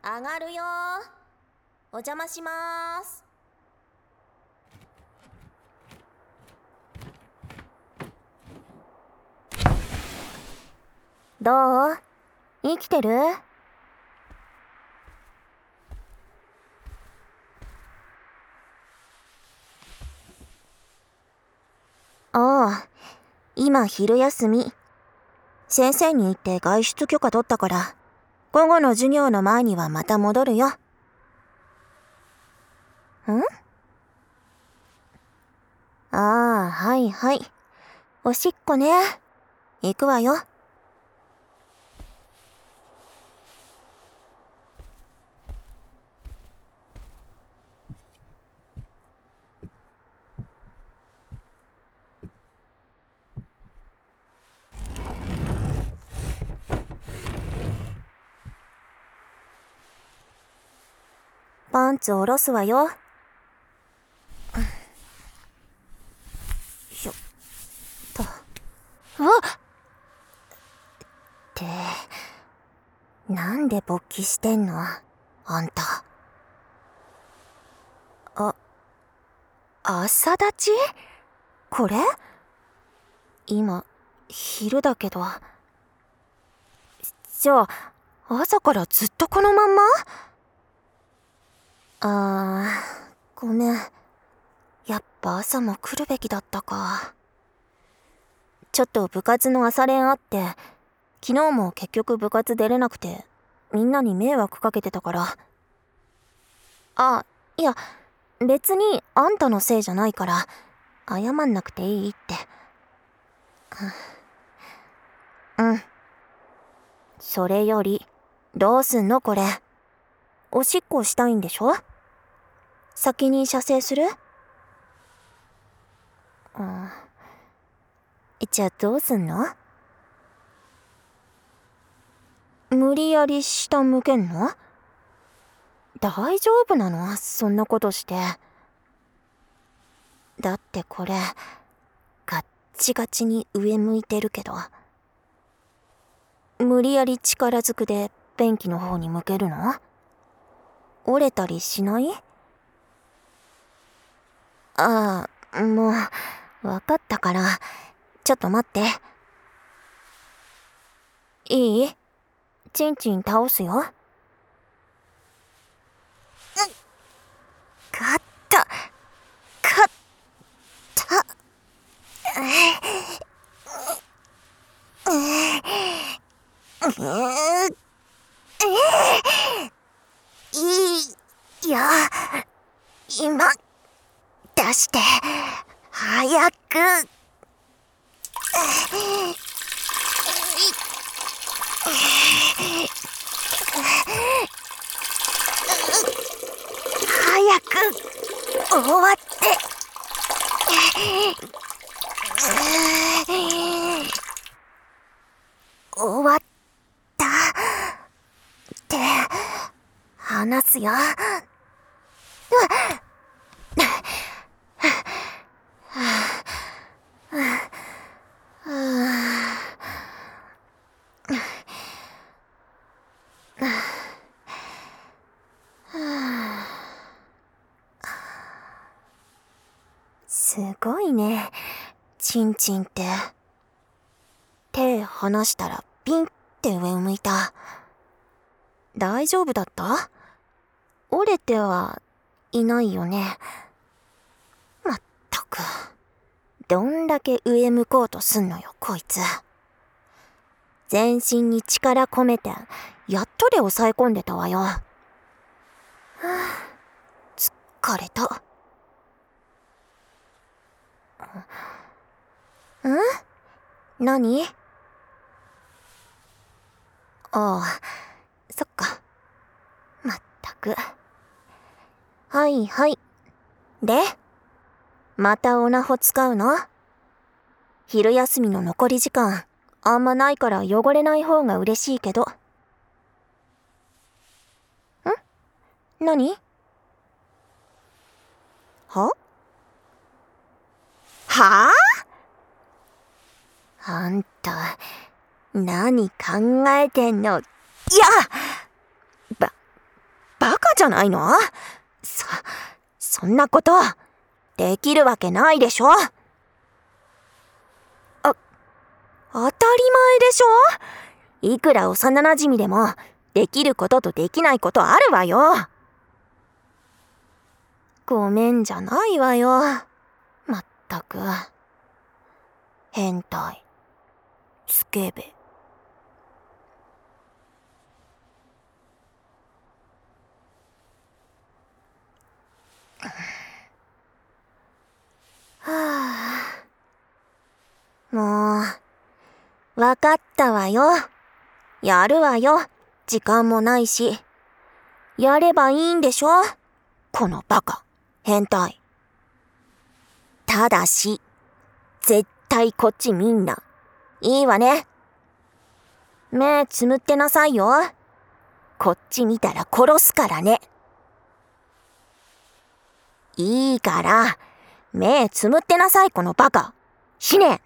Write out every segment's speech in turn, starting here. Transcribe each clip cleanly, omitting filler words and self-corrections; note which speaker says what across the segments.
Speaker 1: 上がるよ。お邪魔します。どう？生きてる？ああ、今昼休み。先生に言って外出許可取ったから、午後の授業の前にはまた戻るよ。ん？ああ、はいはい。おしっこね。行くわよ。パンツ下ろすわよ。よっと。うわっ！ってなんで勃起してんのあんた。朝立ち？これ？今昼だけど。じゃあ朝からずっとこのまんま？ごめん。やっぱ朝も来るべきだったか。ちょっと部活の朝練あって、昨日も結局部活出れなくて、みんなに迷惑かけてたから。いや、別にあんたのせいじゃないから、謝んなくていいって。うん。それより、どうすんのこれ。おしっこしたいんでしょ？先に射精する？じゃあどうすんの？無理やり下向けんの？大丈夫なの？そんなことして。だってこれ、ガッチガチに上向いてるけど。無理やり力ずくで便器の方に向けるの？折れたりしない？もう、わかったから、ちょっと待って。いい？チンチン倒すよ。勝った。勝った。いや、今、出して、早く。早く、終わって。終わったって話すよ。すごいね、チンチンって。手離したらピンって上を向いた。大丈夫だった？折れてはいないよね。まったく、どんだけ上向こうとすんのよこいつ。全身に力込めてやっとで抑え込んでたわよ。疲れた。何？そっか。まったく。はいはい。で、またオナホ使うの？昼休みの残り時間あんまないから汚れない方が嬉しいけど。何？は？あんた、何考えてんの？いや！ じゃないの？そんなことできるわけないでしょ。当たり前でしょ。いくら幼馴染でもできることとできないことあるわよ。ごめんじゃないわよ。まったく。変態。スケベ。はあ。もう、わかったわよ。やるわよ。時間もないし。やればいいんでしょ？このバカ。変態。ただし、絶対こっちみんな。いいわね。目つむってなさいよ。こっち見たら殺すからね。いいから、目つむってなさい、このバカ。死ね。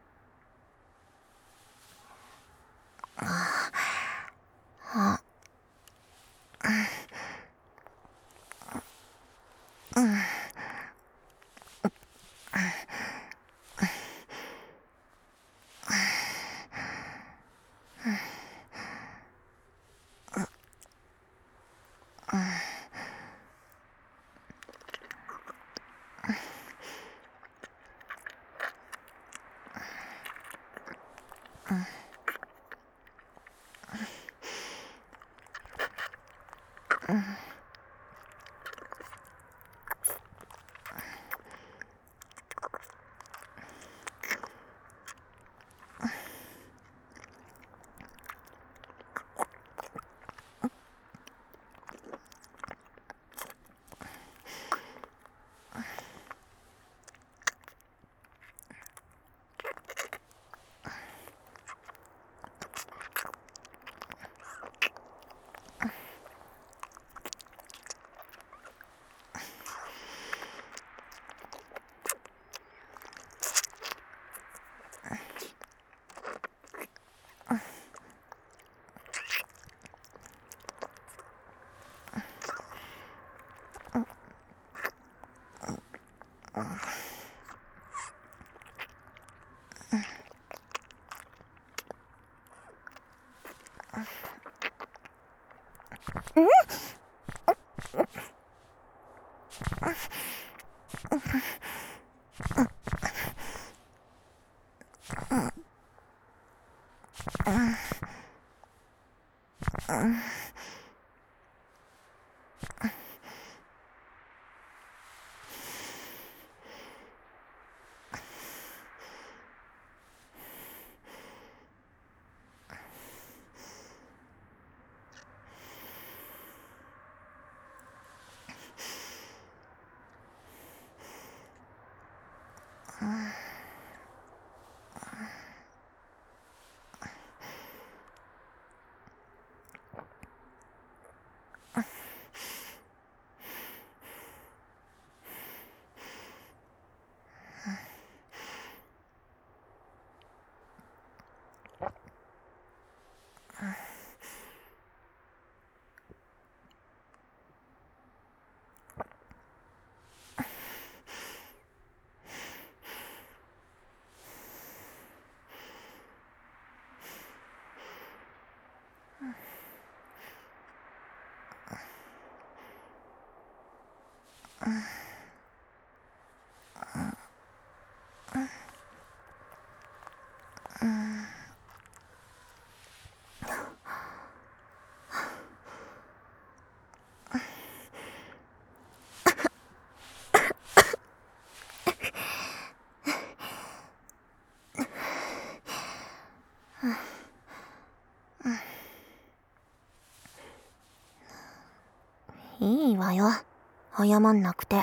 Speaker 1: いいわよ。謝んなくて。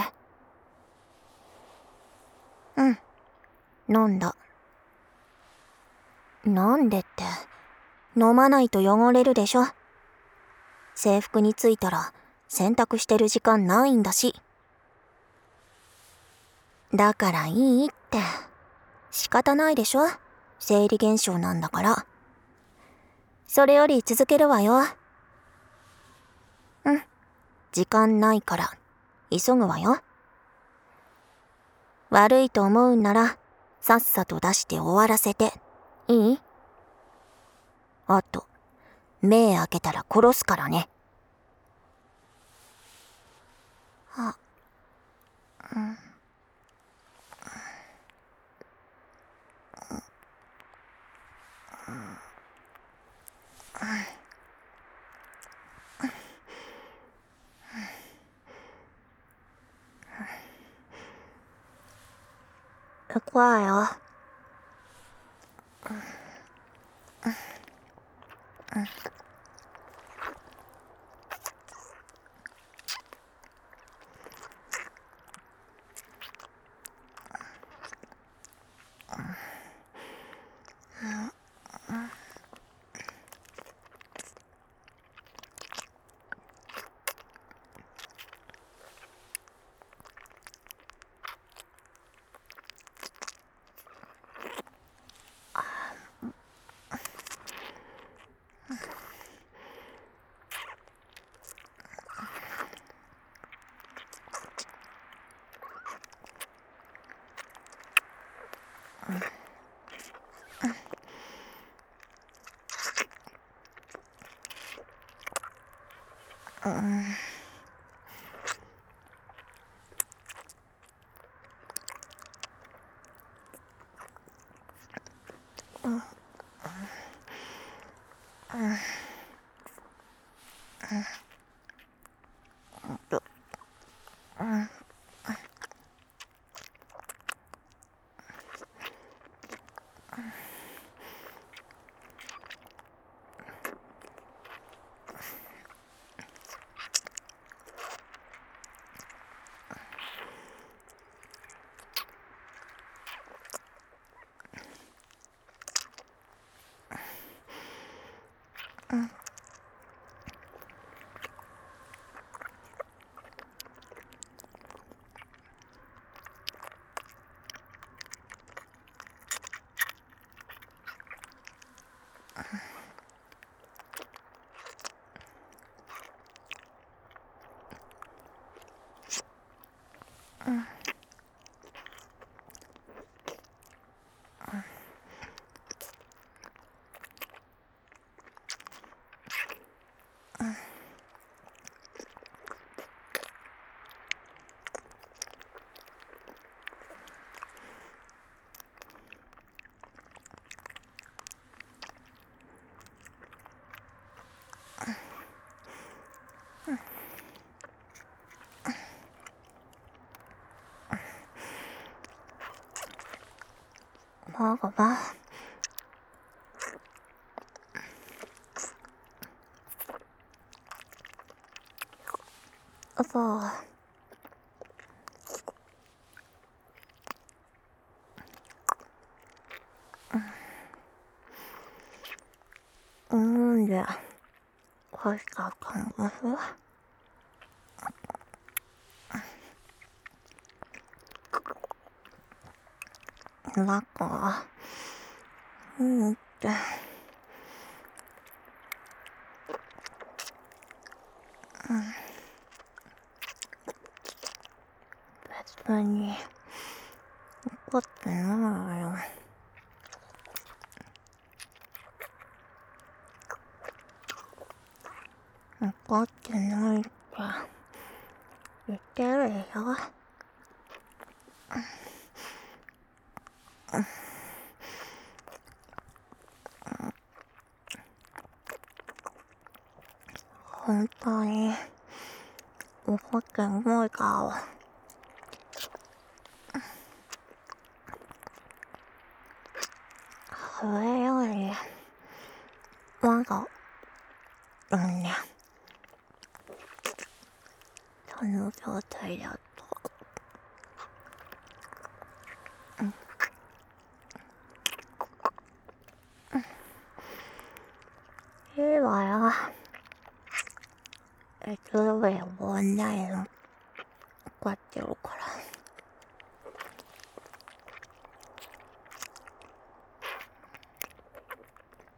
Speaker 1: うん。飲んだ。なんでって、飲まないと汚れるでしょ。制服に着いたら洗濯してる時間ないんだし。だからいいって。仕方ないでしょ。生理現象なんだから。それより続けるわよ。うん。 時間ないから急ぐわよ。悪いと思うんならさっさと出して終わらせていい？あと目開けたら殺すからね。あ、うん。行くわよ。好吧。そう。なんで欲しかったんです？なんか、って。別に怒ってないわよ。怒ってないって言ってるでしょ。本当に怒ってないか。それよりまだね、その状態だといいわよ。いつでも終わんないの分かってるから。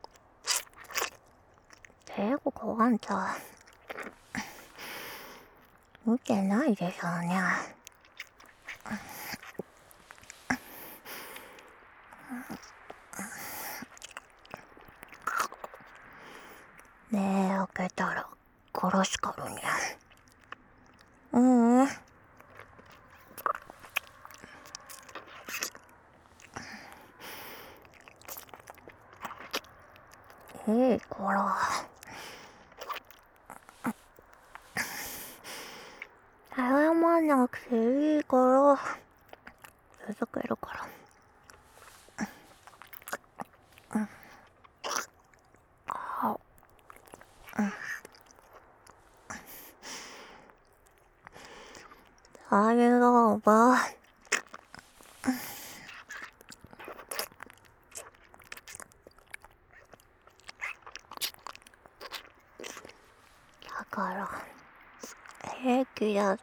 Speaker 1: ていうかあんた、 見てないでしょうね。ねえ、開けたら殺すからね。うんうん。いいから。謝んなくていいから。続けるから。大丈夫。だから平気だって。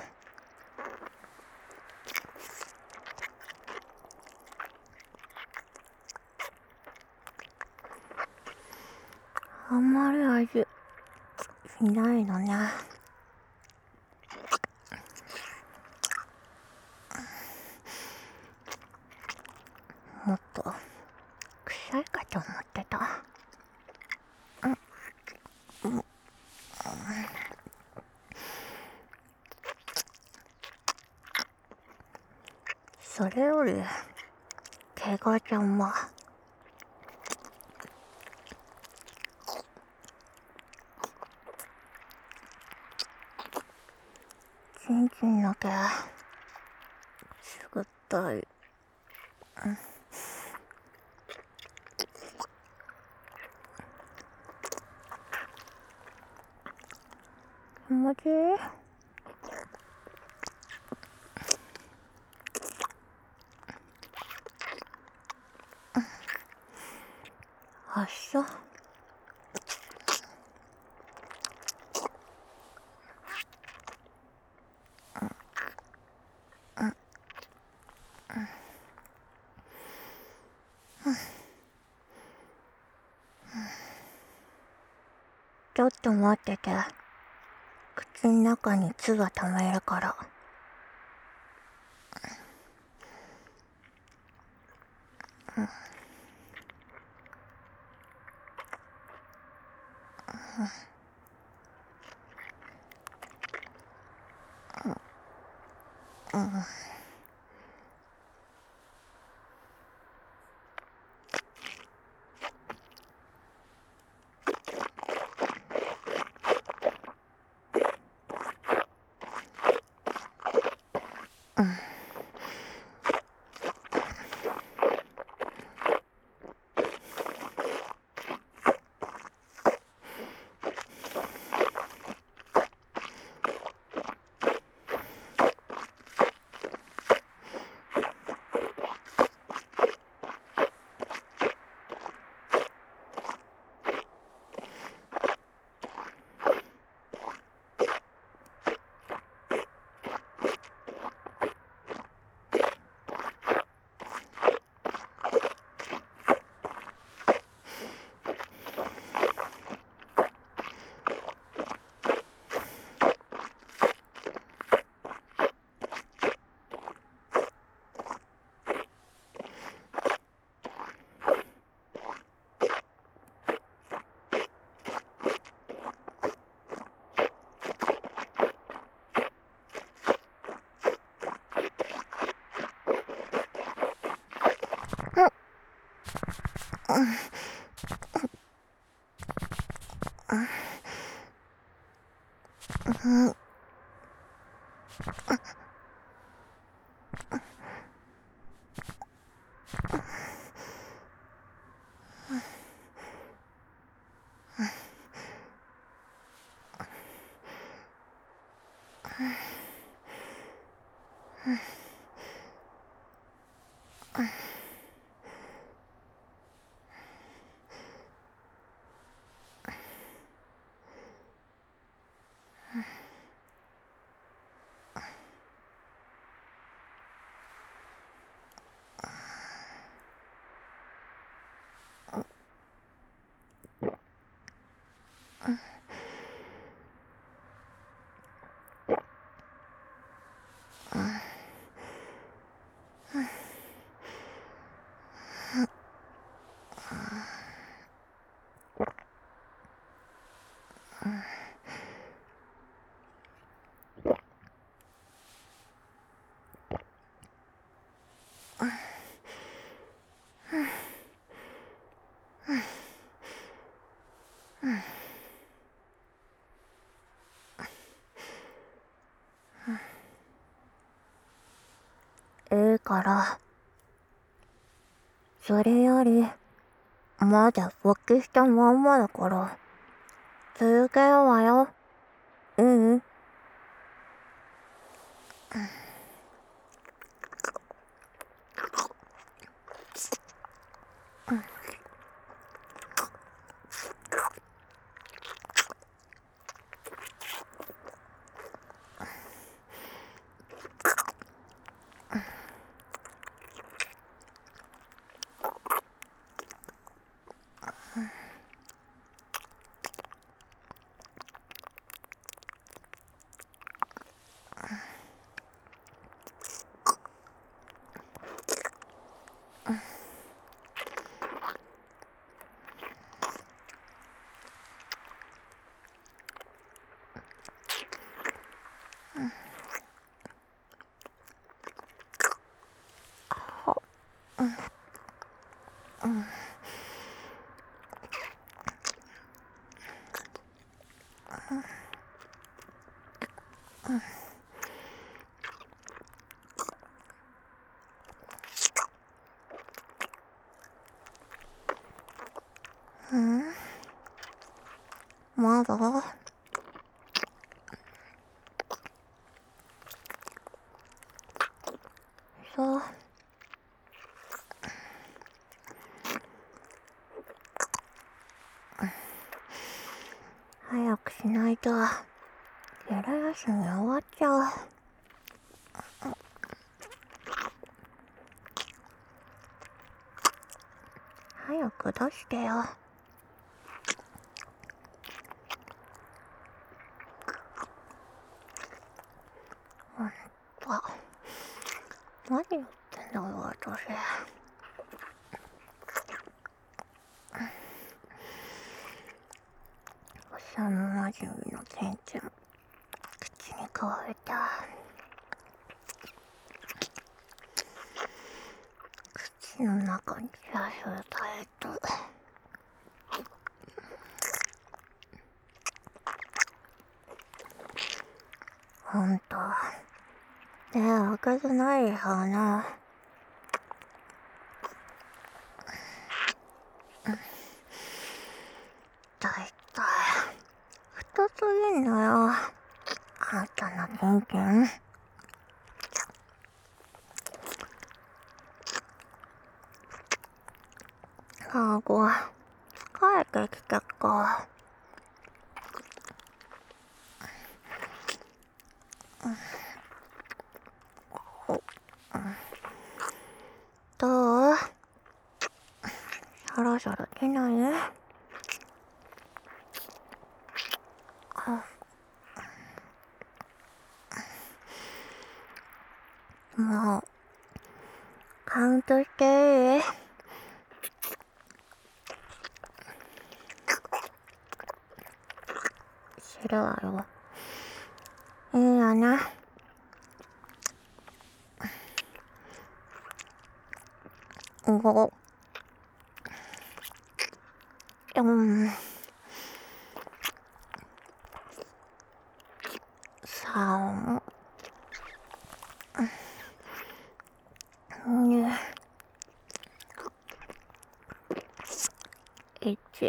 Speaker 1: あんまり味しないのね。もっと臭いかと思ってた。それよりケガちゃんはチンチンだけすぐったい。気持ちいい？あっそ。ちょっと待ってて。口の中に唾溜めるから。 から。それより、まだ勃起したまんまだから、続けるわよ。うん。まだそう。早くしないと、昼休み終わっちゃう。早く出してよ。ほんと。何言ってんだよ、私。幼なじみのケンちゃん、口にくわえた。口の中にさすれたやつ。ほんと、手開けてないよな。だいたい、太すぎんのよ。あんたのケンケン。カーゴ、帰ってきたか。どう？そろそろ出ない？もう、カウントしていい？するわよ。いいよな。5、4、3、2、1。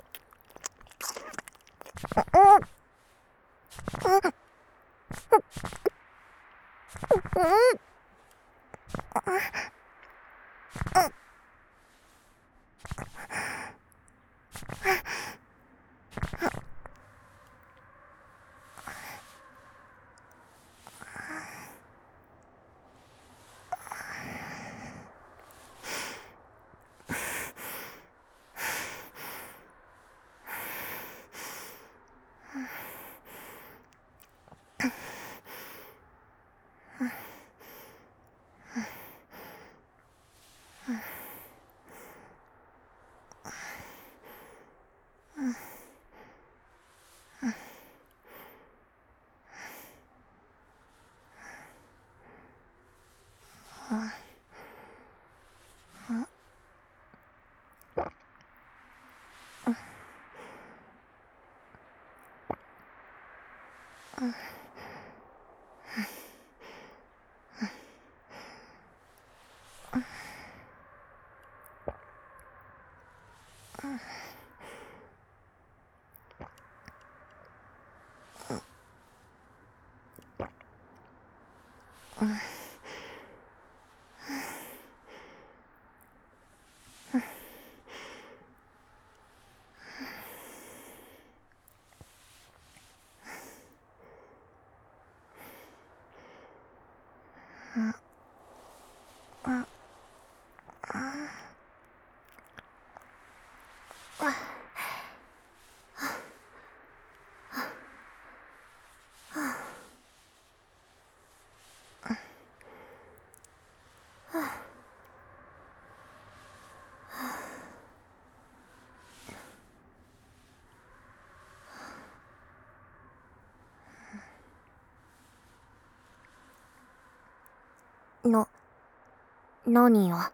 Speaker 1: な、何よ。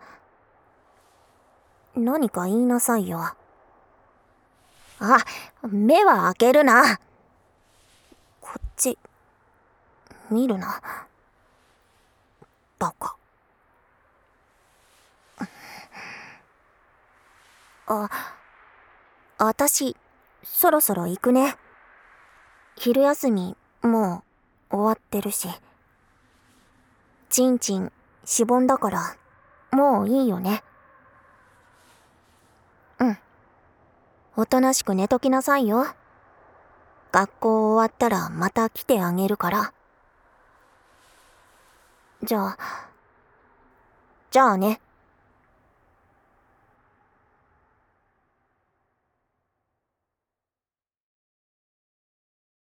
Speaker 1: 何か言いなさいよ。あ、目は開けるな。こっち、見るな。バカ。あたし、そろそろ行くね。昼休み、もう、終わってるし。ちんちん、しぼんだから、もういいよね。うん。おとなしく寝ときなさいよ。学校終わったらまた来てあげるから。じゃあね。